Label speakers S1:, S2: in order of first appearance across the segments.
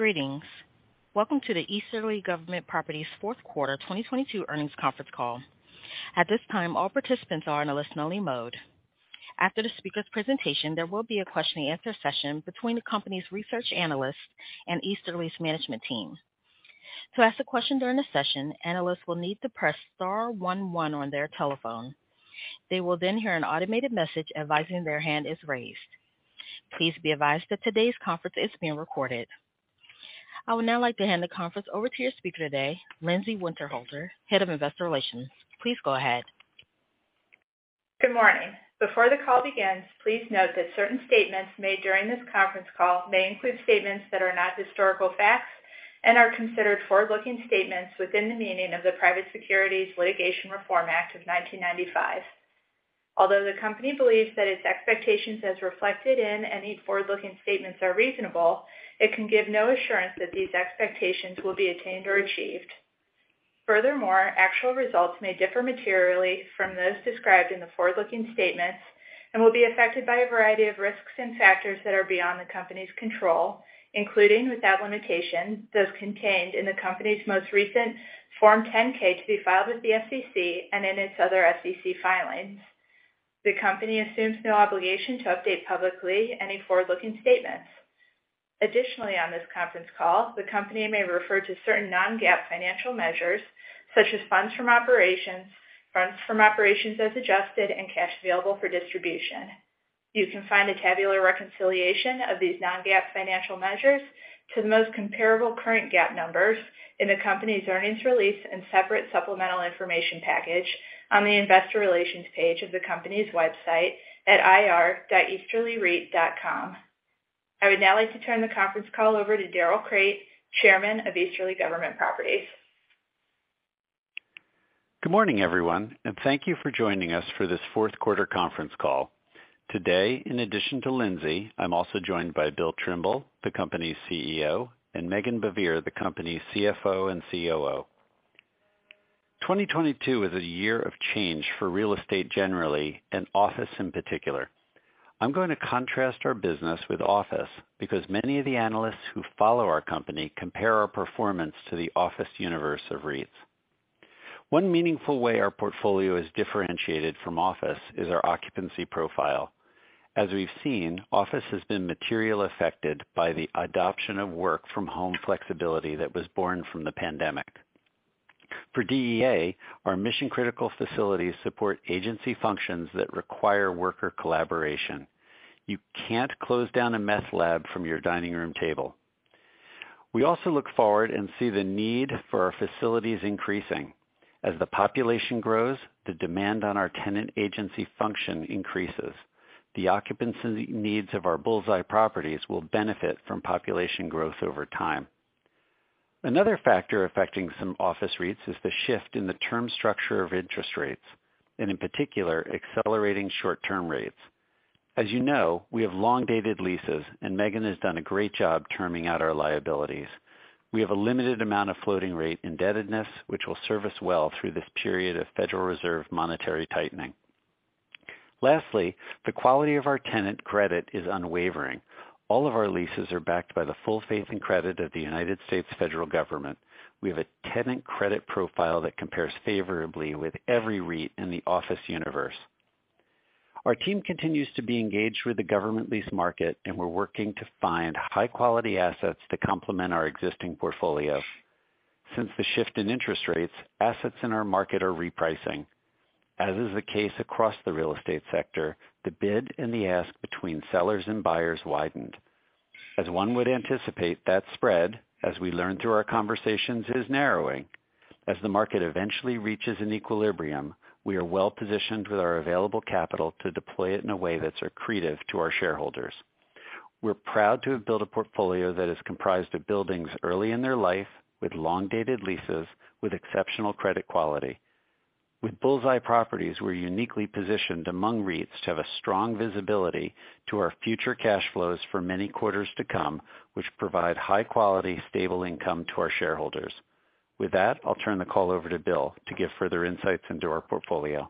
S1: Greetings. Welcome to the Easterly Government Properties fourth quarter 2022 earnings conference call. At this time, all participants are in a listen-only mode. After the speaker's presentation, there will be a question and answer session between the company's research analysts and Easterly's management team. To ask a question during the session, analysts will need to press star 11 on their telephone. They will then hear an automated message advising their hand is raised. Please be advised that today's conference is being recorded. I would now like to hand the conference over to your speaker today, Lindsay Winterhalter, Head of Investor Relations. Please go ahead.
S2: Good morning. Before the call begins, please note that certain statements made during this conference call may include statements that are not historical facts and are considered forward-looking statements within the meaning of the Private Securities Litigation Reform Act of 1995. Although the company believes that its expectations as reflected in any forward-looking statements are reasonable, it can give no assurance that these expectations will be attained or achieved. Furthermore, actual results may differ materially from those described in the forward-looking statements and will be affected by a variety of risks and factors that are beyond the company's control, including, without limitation, those contained in the company's most recent Form 10-K to be filed with the SEC and in its other SEC filings. The company assumes no obligation to update publicly any forward-looking statements. Additionally, on this conference call, the company may refer to certain non-GAAP financial measures, such as funds from operations as adjusted, and cash available for distribution. You can find a tabular reconciliation of these non-GAAP financial measures to the most comparable current GAAP numbers in the company's earnings release and separate supplemental information package on the investor relations page of the company's website at ir.easterlyreit.com. I would now like to turn the conference call over to Darrell Crate, Chairman of Easterly Government Properties.
S3: Good morning, everyone, and thank you for joining us for this fourth quarter conference call. Today, in addition to Lindsay, I'm also joined by Bill Trimble, the company's CEO, and Meghan Baivier, the company's CFO and COO. 2022 was a year of change for real estate generally and office in particular. I'm going to contrast our business with office because many of the analysts who follow our company compare our performance to the office universe of REITs. One meaningful way our portfolio is differentiated from office is our occupancy profile. As we've seen, office has been materially affected by the adoption of work from home flexibility that was born from the pandemic. For DEA, our mission-critical facilities support agency functions that require worker collaboration. You can't close down a meth lab from your dining room table. We also look forward and see the need for our facilities increasing. As the population grows, the demand on our tenant agency function increases. The occupancy needs of our bullseye properties will benefit from population growth over time. Another factor affecting some office REITs is the shift in the term structure of interest rates, and in particular, accelerating short-term rates. As you know, we have long-dated leases, and Meghan has done a great job terming out our liabilities. We have a limited amount of floating rate indebtedness, which will serve us well through this period of Federal Reserve monetary tightening. Lastly, the quality of our tenant credit is unwavering. All of our leases are backed by the full faith and credit of the United States federal government. We have a tenant credit profile that compares favorably with every REIT in the office universe. Our team continues to be engaged with the government lease market, and we're working to find high-quality assets to complement our existing portfolio. Since the shift in interest rates, assets in our market are repricing. As is the case across the real estate sector, the bid and the ask between sellers and buyers widened. As one would anticipate, that spread, as we learned through our conversations, is narrowing. As the market eventually reaches an equilibrium, we are well positioned with our available capital to deploy it in a way that's accretive to our shareholders. We're proud to have built a portfolio that is comprised of buildings early in their life with long-dated leases with exceptional credit quality. With bullseye properties, we're uniquely positioned among REITs to have a strong visibility to our future cash flows for many quarters to come, which provide high-quality, stable income to our shareholders. With that, I'll turn the call over to Bill to give further insights into our portfolio.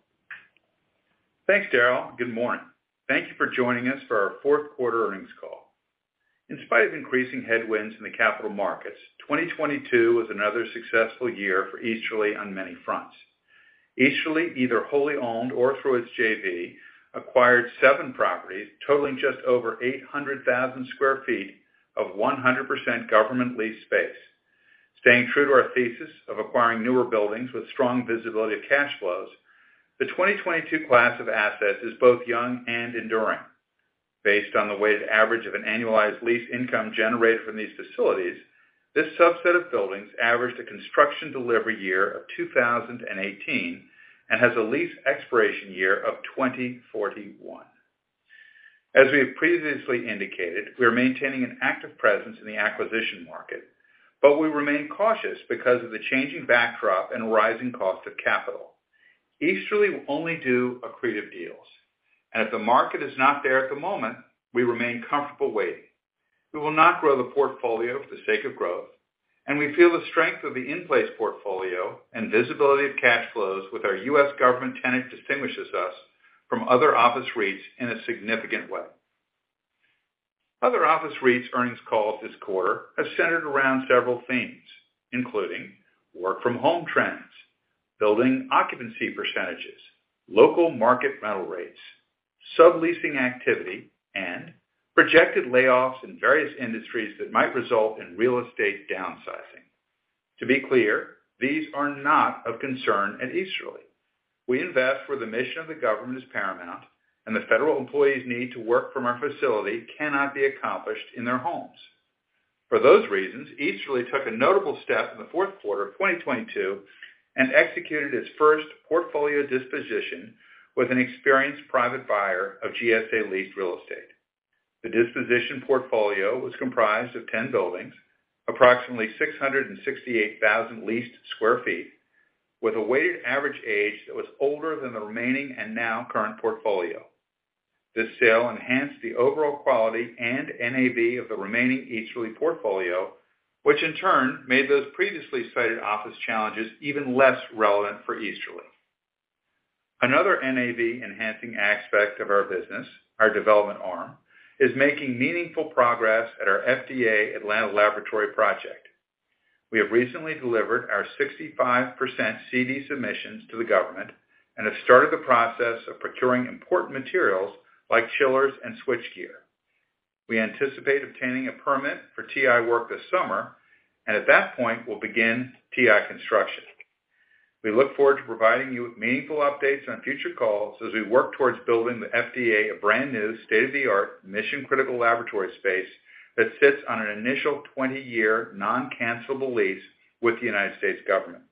S4: Thanks, Darrell. Good morning. Thank you for joining us for our fourth quarter earnings call. In spite of increasing headwinds in the capital markets, 2022 was another successful year for Easterly on many fronts. Easterly, either wholly owned or through its JV, acquired 7 properties totaling just over 800,000 square feet of 100% government leased space. Staying true to our thesis of acquiring newer buildings with strong visibility of cash flows, the 2022 class of assets is both young and enduring. Based on the weighted average of an annualized lease income generated from these facilities, this subset of buildings averaged a construction delivery year of 2018 and has a lease expiration year of 2041. As we have previously indicated, we are maintaining an active presence in the acquisition market, but we remain cautious because of the changing backdrop and rising cost of capital. Easterly will only do accretive deals, and if the market is not there at the moment, we remain comfortable waiting. We will not grow the portfolio for the sake of growth, and we feel the strength of the in-place portfolio and visibility of cash flows with our U.S. government tenant distinguishes us from other office REITs in a significant way. Other office REITs earnings calls this quarter have centered around several themes, including work from home trends, building occupancy percentages, local market rental rates, subleasing activity, and projected layoffs in various industries that might result in real estate downsizing. To be clear, these are not of concern at Easterly. We invest where the mission of the government is paramount, and the federal employees' need to work from our facility cannot be accomplished in their homes. For those reasons, Easterly took a notable step in the fourth quarter of 2022 and executed its first portfolio disposition with an experienced private buyer of GSA leased real estate. The disposition portfolio was comprised of 10 buildings, approximately 668,000 leased square feet, with a weighted average age that was older than the remaining and now current portfolio. This sale enhanced the overall quality and NAV of the remaining Easterly portfolio, which in turn made those previously cited office challenges even less relevant for Easterly. Another NAV enhancing aspect of our business, our development arm, is making meaningful progress at our FDA Atlanta laboratory project. We have recently delivered our 65% CD submissions to the government and have started the process of procuring important materials like chillers and switchgear. We anticipate obtaining a permit for TI work this summer, and at that point we'll begin TI construction. We look forward to providing you with meaningful updates on future calls as we work towards building the FDA a brand new state-of-the-art mission-critical laboratory space that sits on an initial 20-year non-cancelable lease with the United States government.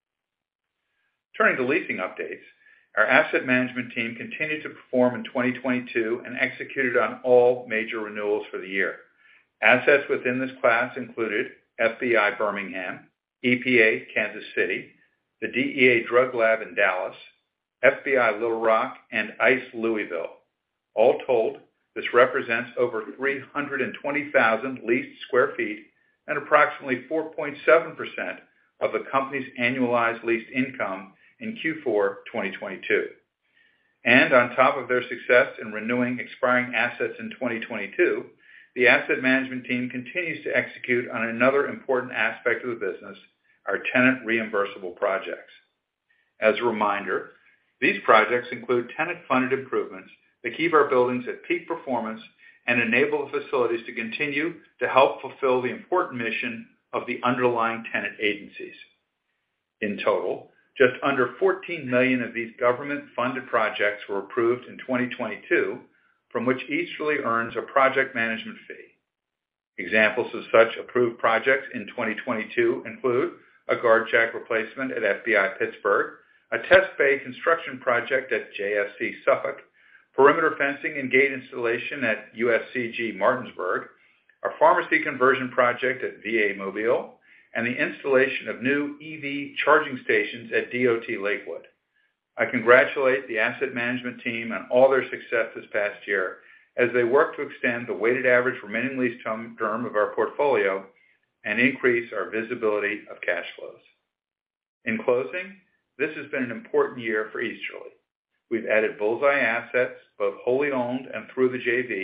S4: Turning to leasing updates, our asset management team continued to perform in 2022 and executed on all major renewals for the year. Assets within this class included FBI Birmingham, EPA Kansas City, the DEA Drug Lab in Dallas, FBI Little Rock, and ICE Louisville. All told, this represents over 320,000 leased square feet and approximately 4.7% of the company's annualized leased income in Q4 2022. And on top of their success in renewing expiring assets in 2022, the asset management team continues to execute on another important aspect of the business, our tenant reimbursable projects. As a reminder, these projects include tenant-funded improvements that keep our buildings at peak performance and enable the facilities to continue to help fulfill the important mission of the underlying tenant agencies. In total, just under $14 million of these government-funded projects were approved in 2022, from which Easterly earns a project management fee. Examples of such approved projects in 2022 include a guard shack replacement at FBI Pittsburgh, a test bay construction project at JSC Suffolk, perimeter fencing and gate installation at USCG Martinsburg, a pharmacy conversion project at VA Mobile, and the installation of new EV charging stations at DOT Lakewood. I congratulate the asset management team on all their success this past year as they work to extend the weighted average remaining lease term of our portfolio and increase our visibility of cash flows. In closing, this has been an important year for Easterly. We've added bullseye assets, both wholly owned and through the JV,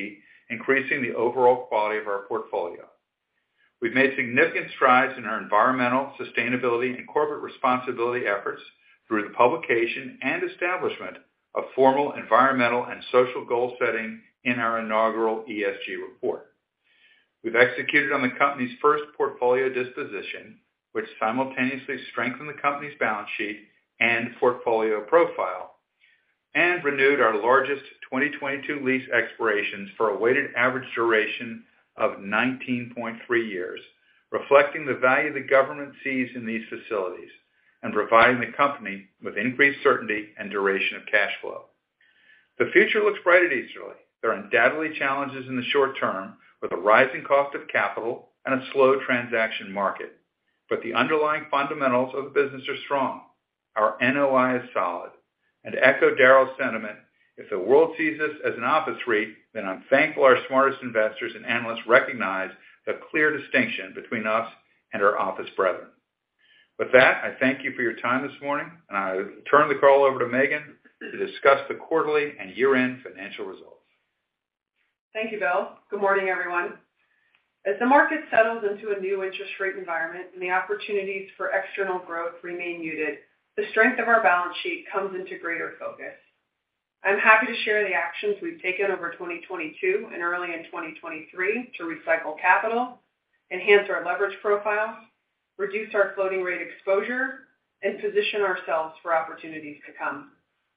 S4: increasing the overall quality of our portfolio. We've made significant strides in our environmental, sustainability, and corporate responsibility efforts through the publication and establishment of formal environmental and social goal setting in our inaugural ESG report. We've executed on the company's first portfolio disposition, which simultaneously strengthened the company's balance sheet and portfolio profile, and renewed our largest 2022 lease expirations for a weighted average duration of 19.3 years, reflecting the value the government sees in these facilities and providing the company with increased certainty and duration of cash flow. The future looks bright at Easterly. There are undoubtedly challenges in the short term with a rising cost of capital and a slow transaction market, but the underlying fundamentals of the business are strong. Our NOI is solid, and to echo Darrell's sentiment, if the world sees us as an office REIT, then I'm thankful our smartest investors and analysts recognize the clear distinction between us and our office brethren. With that, I thank you for your time this morning, and I turn the call over to Megan to discuss the quarterly and year-end financial results.
S5: Thank you, Bill. Good morning, everyone. As the market settles into a new interest rate environment and the opportunities for external growth remain muted, the strength of our balance sheet comes into greater focus. I'm happy to share the actions we've taken over 2022 and early in 2023 to recycle capital, enhance our leverage profile, reduce our floating rate exposure, and position ourselves for opportunities to come.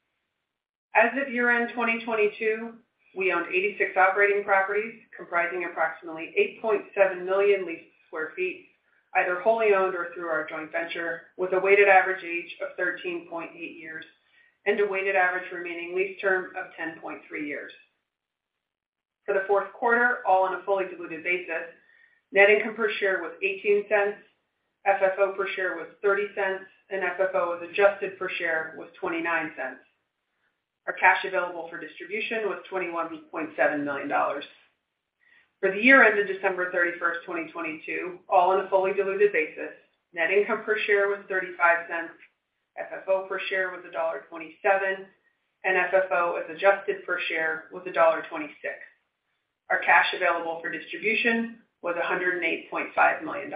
S5: As of year-end 2022, we owned 86 operating properties comprising approximately 8.7 million leased square feet, either wholly owned or through our joint venture, with a weighted average age of 13.8 years and a weighted average remaining lease term of 10.3 years. For the fourth quarter, all on a fully diluted basis, net income per share was 18 cents, FFO per share was 30 cents, and FFO as adjusted per share was 29 cents. Our cash available for distribution was $21.7 million. For the year ended December 31st, 2022, all on a fully diluted basis, net income per share was 35 cents, FFO per share was $1.27, and FFO as adjusted per share was $1.26. Our cash available for distribution was $108.5 million.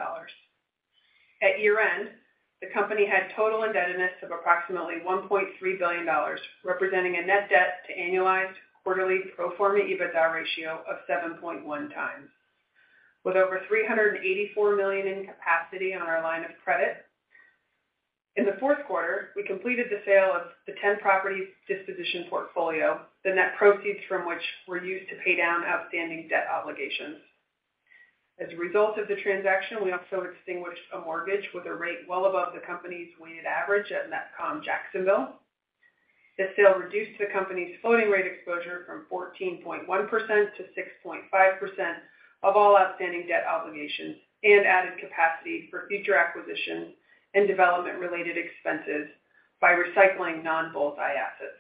S5: At year-end, the company had total indebtedness of approximately $1.3 billion, representing a net debt to annualized quarterly pro forma EBITDA ratio of 7.1 times. With over $384 million in capacity on our line of credit, in the fourth quarter, we completed the sale of the 10 property disposition portfolio, the net proceeds from which were used to pay down outstanding debt obligations. As a result of the transaction, we also extinguished a mortgage with a rate well above the company's weighted average at Netcom Jacksonville. This sale reduced the company's floating rate exposure from 14.1% to 6.5% of all outstanding debt obligations and added capacity for future acquisitions and development-related expenses by recycling non-bullseye assets.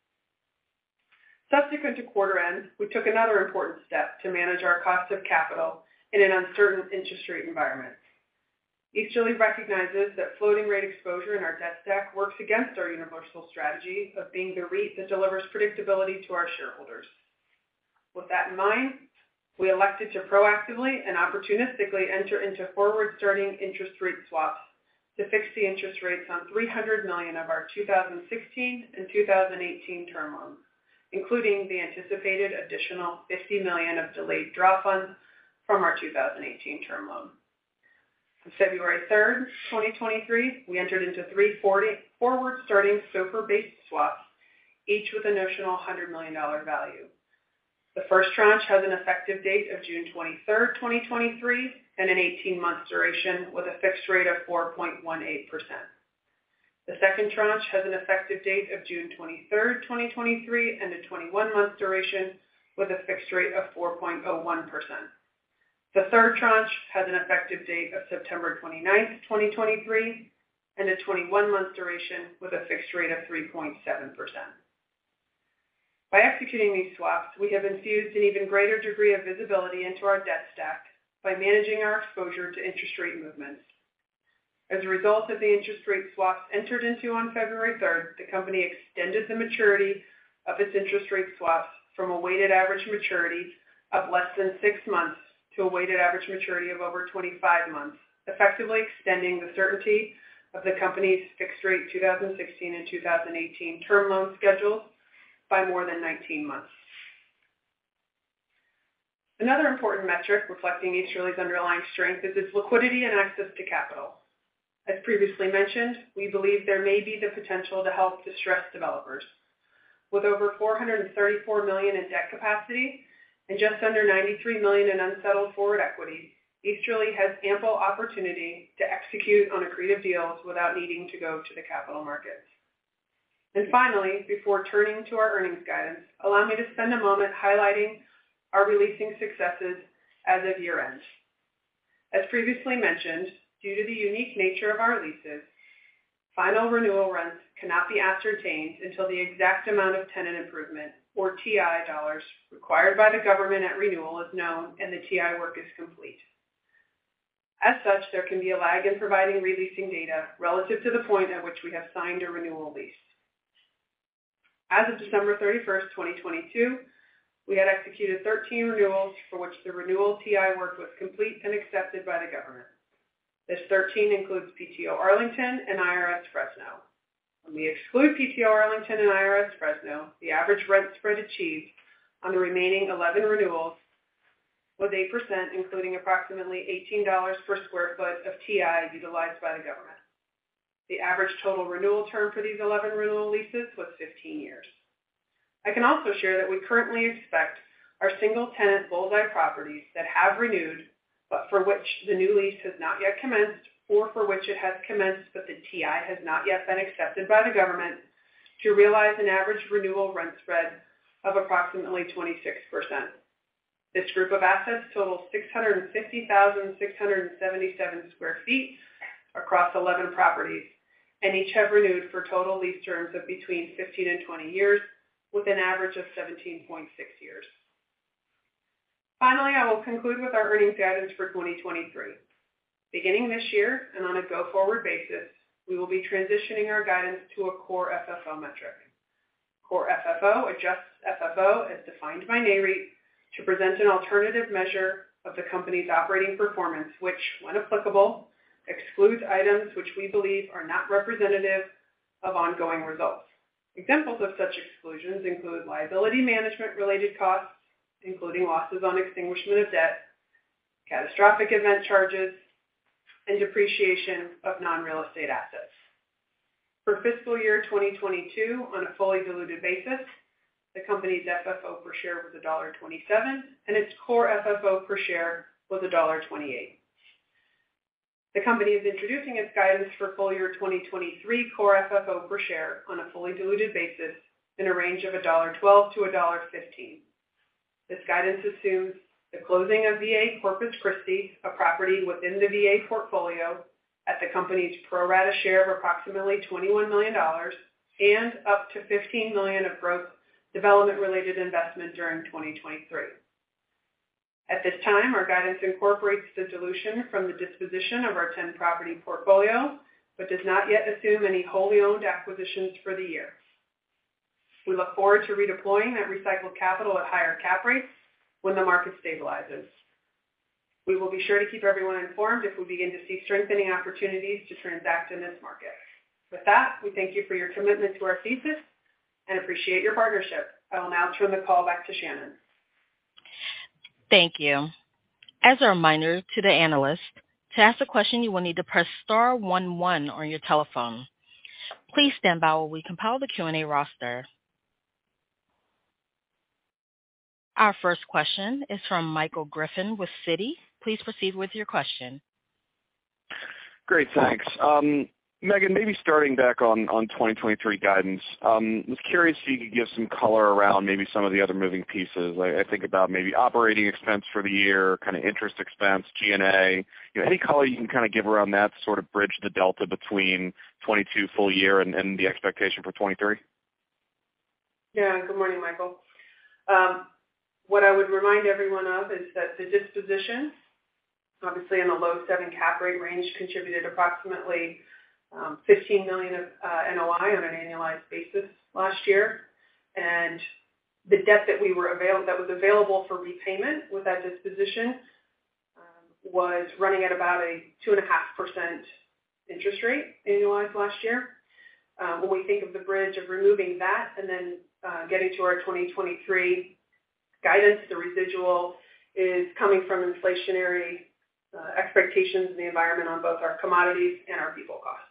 S5: Subsequent to quarter end, we took another important step to manage our cost of capital in an uncertain interest rate environment. Easterly recognizes that floating rate exposure in our debt stack works against our universal strategy of being the REIT that delivers predictability to our shareholders. With that in mind, we elected to proactively and opportunistically enter into forward-starting interest rate swaps to fix the interest rates on $300 million of our 2016 and 2018 term loans, including the anticipated additional $50 million of delayed draw funds from our 2018 term loan. On February 3rd, 2023, we entered into 3 forward-starting SOFR-based swaps, each with a notional $100 million value. The first tranche has an effective date of June 23rd, 2023, and an 18-month duration with a fixed rate of 4.18%. The second tranche has an effective date of June 23rd, 2023, and a 21-month duration with a fixed rate of 4.01%. The third tranche has an effective date of September 29th, 2023, and a 21-month duration with a fixed rate of 3.7%. By executing these swaps, we have infused an even greater degree of visibility into our debt stack by managing our exposure to interest rate movements. As a result of the interest rate swaps entered into on February 3rd, the company extended the maturity of its interest rate swaps from a weighted average maturity of less than 6 months to a weighted average maturity of over 25 months, effectively extending the certainty of the company's fixed-rate 2016 and 2018 term loan schedules by more than 19 months. Another important metric reflecting Easterly's underlying strength is its liquidity and access to capital. As previously mentioned, we believe there may be the potential to help distressed developers. With over $434 million in debt capacity and just under $93 million in unsettled forward equity, Easterly has ample opportunity to execute on accretive deals without needing to go to the capital markets. And finally, before turning to our earnings guidance, allow me to spend a moment highlighting our releasing successes as of year-end. As previously mentioned, due to the unique nature of our leases, final renewal rents cannot be ascertained until the exact amount of tenant improvement, or TI dollars, required by the government at renewal is known and the TI work is complete. As such, there can be a lag in providing releasing data relative to the point at which we have signed a renewal lease. As of December 31st, 2022, we had executed 13 renewals for which the renewal TI work was complete and accepted by the government. This 13 includes PTO Arlington and IRS Fresno. When we exclude PTO Arlington and IRS Fresno, the average rent spread achieved on the remaining 11 renewals was 8%, including approximately $18 per square foot of TI utilized by the government. The average total renewal term for these 11 renewal leases was 15 years. I can also share that we currently expect our single-tenant bullseye properties that have renewed, but for which the new lease has not yet commenced, or for which it has commenced but the TI has not yet been accepted by the government, to realize an average renewal rent spread of approximately 26%. This group of assets totals 650,677 square feet across 11 properties, and each have renewed for total lease terms of between 15 and 20 years, with an average of 17.6 years. Finally, I will conclude with our earnings guidance for 2023. Beginning this year and on a go-forward basis, we will be transitioning our guidance to a core FFO metric. Core FFO adjusts FFO as defined by NAREIT to present an alternative measure of the company's operating performance, which, when applicable, excludes items which we believe are not representative of ongoing results. Examples of such exclusions include liability management-related costs, including losses on extinguishment of debt, catastrophic event charges, and depreciation of non-real estate assets. For fiscal year 2022, on a fully diluted basis, the company's FFO per share was $1.27, and its core FFO per share was $1.28. The company is introducing its guidance for full year 2023 core FFO per share on a fully diluted basis in a range of $1.12 to $1.15. This guidance assumes the closing of VA Corpus Christi, a property within the VA portfolio, at the company's pro rata share of approximately $21 million and up to $15 million of growth development-related investment during 2023. At this time, our guidance incorporates the dilution from the disposition of our 10-property portfolio, but does not yet assume any wholly owned acquisitions for the year. We look forward to redeploying that recycled capital at higher cap rates when the market stabilizes. We will be sure to keep everyone informed if we begin to see strengthening opportunities to transact in this market. With that, we thank you for your commitment to our thesis and appreciate your partnership. I will now turn the call back to Shannon.
S1: Thank you. As a reminder to the analyst, to ask a question, you will need to press star 11 on your telephone. Please stand by while we compile the Q&A roster. Our first question is from Michael Griffin with Citi. Please proceed with your question.
S6: Great, thanks. Megan, maybe starting back on 2023 guidance, was curious if you could give some color around maybe some of the other moving pieces. I think about maybe operating expense for the year, kind of interest expense, G&A. Any color you can kind of give around that to sort of bridge the delta between 22 full year and the expectation for 23?
S5: Yeah, good morning, Michael. What I would remind everyone of is that the disposition, obviously in the low 7 cap rate range, contributed approximately $15 million of NOI on an annualized basis last year. And the debt that was available for repayment with that disposition was running at about a 2.5% interest rate annualized last year. When we think of the bridge of removing that and then getting to our 2023 guidance, the residual is coming from inflationary expectations in the environment on both our commodities and our people costs.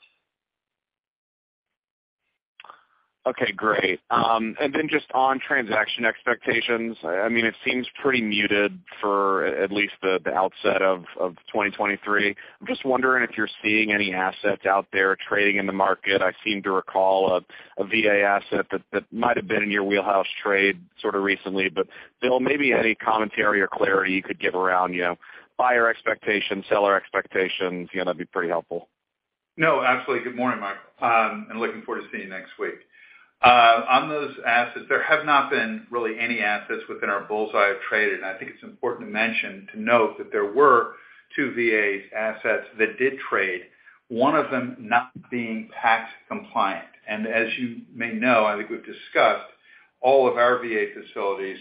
S6: Okay, great. And then just on transaction expectations, I mean, it seems pretty muted for at least the outset of 2023. I'm just wondering if you're seeing any assets out there trading in the market. I seem to recall a VA asset that might have been in your wheelhouse trade sort of recently. But Bill, maybe any commentary or clarity you could give around, buyer expectations, seller expectations, that'd be pretty helpful.
S4: No, absolutely. Good morning, Michael. And looking forward to seeing you next week. On those assets, there have not been really any assets within our bullseye of traded. And I think it's important to note that there were 2 VA assets that did trade, one of them not being PACT compliant. And as you may know, I think we've discussed, all of our VA facilities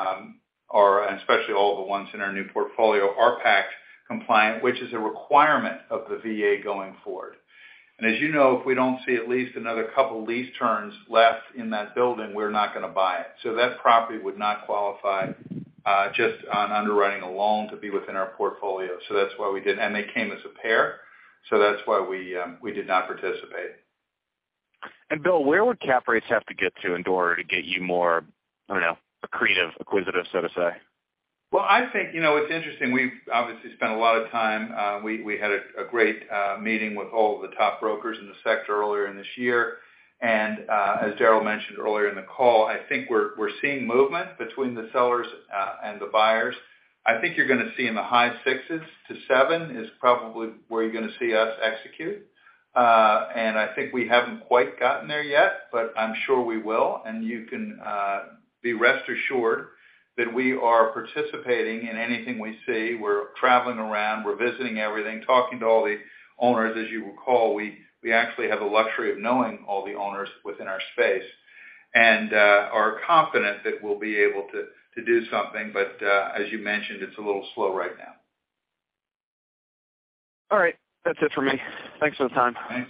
S4: and especially all the ones in our new portfolio, are PACT compliant, which is a requirement of the VA going forward. And as you know, if we don't see at least another couple lease turns left in that building, we're not going to buy it. So that property would not qualify just on underwriting a loan to be within our portfolio. So that's why we did, and they came as a pair. So that's why we did not participate.
S6: And Bill, where would cap rates have to get to in order to get you more, acquisitive, so to say?
S4: Well, I think, it's interesting. We've obviously spent a lot of time. We had a great meeting with all of the top brokers in the sector earlier in this year. And as Daryl mentioned earlier in the call, I think we're seeing movement between the sellers and the buyers. I think you're going to see in the high 6s to 7 is probably where you're going to see us execute. And I think we haven't quite gotten there yet, but I'm sure we will. And you can be rest assured that we are participating in anything we see. We're traveling around, we're visiting everything, talking to all the owners. As you recall, we actually have the luxury of knowing all the owners within our space, and are confident that we'll be able to do something. But as you mentioned, it's a little slow right now.
S6: All right. That's it for me. Thanks for the time.
S4: Thanks.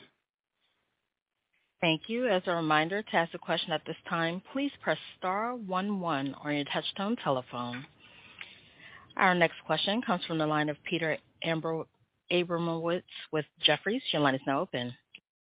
S1: Thank you. As a reminder, to ask a question at this time, please press star 11 on your touchtone telephone. Our next question comes from the line of Peter Abramowitz with Jefferies. Your line is now open.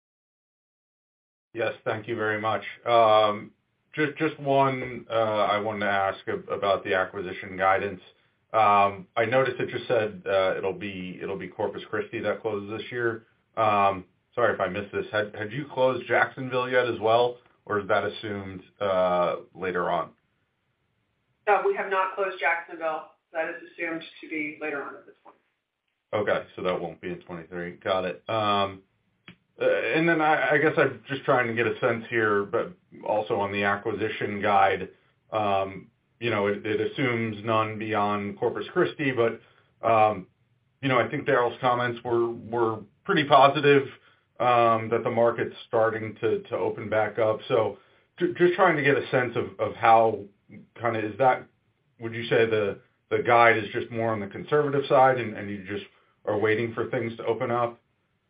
S7: Yes, thank you very much. Just one I wanted to ask about the acquisition guidance. I noticed it just said it'll be Corpus Christi that closes this year. Sorry if I missed this. Had you closed Jacksonville yet as well, or is that assumed later on?
S5: No, we have not closed Jacksonville. That is assumed to be later on at this point.
S7: Okay, so that won't be in 23. Got it. And then I guess I'm just trying to get a sense here, but also on the acquisition guide, it assumes none beyond Corpus Christi, but I think Daryl's comments were pretty positive. That the market's starting to open back up. So just trying to get a sense of how kind of is that, would you say the guide is just more on the conservative side and you just are waiting for things to open up?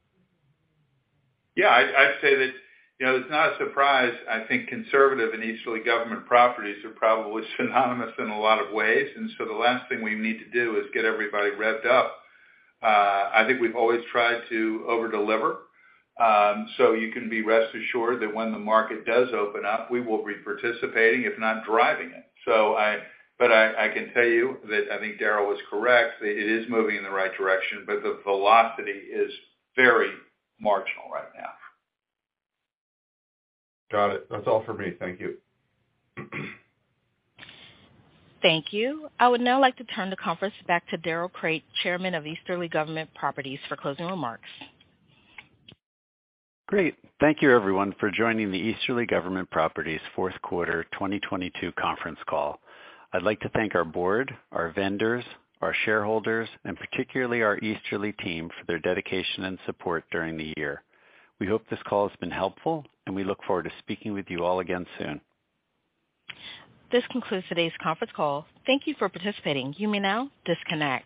S4: Yeah, I'd say that, it's not a surprise. I think conservative and easterly government properties are probably synonymous in a lot of ways. And so the last thing we need to do is get everybody revved up. I think we've always tried to over-deliver. So you can be rest assured that when the market does open up, we will be participating, if not driving it. So I can tell you that I think Daryl was correct. That it is moving in the right direction, but the velocity is very marginal right now.
S7: Got it. That's all for me. Thank you.
S1: Thank you. I would now like to turn the conference back to Daryl Crate, Chairman of Easterly Government Properties, for closing remarks.
S3: Great. Thank you, everyone, for joining the Easterly Government Properties fourth quarter 2022 conference call. I'd like to thank our board, our vendors, our shareholders, and particularly our Easterly team for their dedication and support during the year. We hope this call has been helpful, and we look forward to speaking with you all again soon.
S1: This concludes today's conference call. Thank you for participating. You may now disconnect.